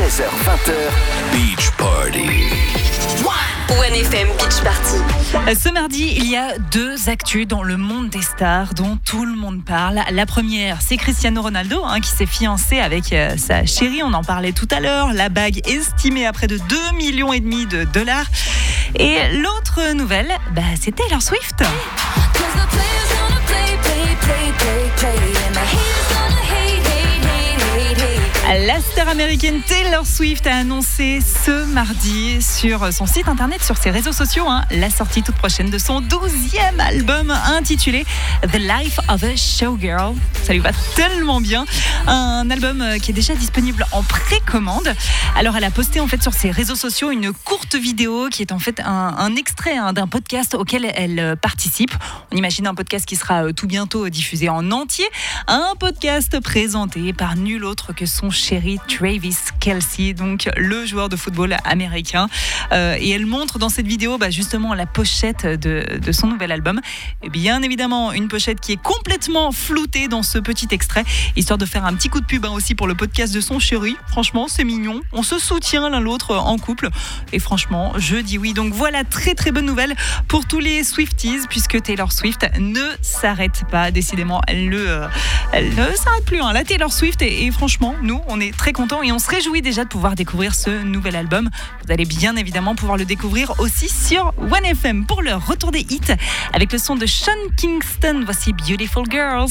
16h20h, Beach Party. 1FM Beach Party. Ce mardi, il y a deux actus dans le monde des stars dont tout le monde parle. La première, c'est Cristiano Ronaldo qui s'est fiancé avec sa chérie. On en parlait tout à l'heure. La bague estimée à près de 2,5 millions de dollars. Et l'autre nouvelle, c'est Taylor Swift. La star américaine Taylor Swift a annoncé ce mardi sur son site internet, sur ses réseaux sociaux, la sortie toute prochaine de son 12e album intitulé The Life of a Showgirl. Ça lui va tellement bien. Un album qui est déjà disponible en précommande. Alors elle a posté en fait sur ses réseaux sociaux une courte vidéo qui est en fait un extrait d'un podcast auquel elle participe. On imagine un podcast qui sera tout bientôt diffusé en entier. Un podcast présenté par nul autre que son chéri Travis Kelce, donc le joueur de football américain. Et elle montre dans cette vidéo justement la pochette de son nouvel album. Et bien évidemment, une pochette qui est complètement floutée dans ce petit extrait, histoire de faire un petit coup de pub aussi pour le podcast de son chéri. Franchement, c'est mignon. On se soutient l'un l'autre en couple. Et franchement, je dis oui. Donc voilà, très très bonne nouvelle pour tous les Swifties, puisque Taylor Swift ne s'arrête pas. Décidément, elle ne s'arrête plus. La Taylor Swift, et franchement, nous, on est très contents et on se réjouit déjà de pouvoir découvrir ce nouvel album. Vous allez bien évidemment pouvoir le découvrir aussi sur 1FM pour le retour des hits avec le son de Sean Kingston. Voici Beautiful Girls.